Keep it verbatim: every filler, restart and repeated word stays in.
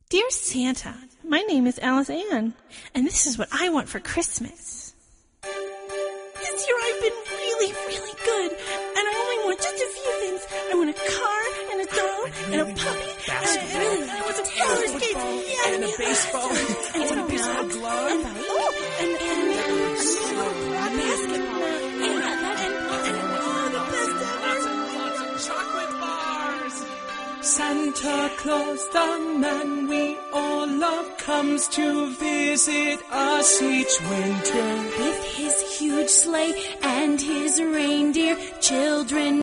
Dear Santa, my name is Alice Ann, and this is what I want for Christmas. This year I've been really, really good, and I only want just a few things. I want a car, and a dog, and a puppy, and I really I want some roller skates, yeah, and a baseball, and and a baseball glove, and, oh, and, and, and a basketball, and, and, and, oh, the best ever. Lots and lots of chocolate bars. Santa Claus, the man we all love, comes to visit us each winter. With his huge sleigh and his reindeer, children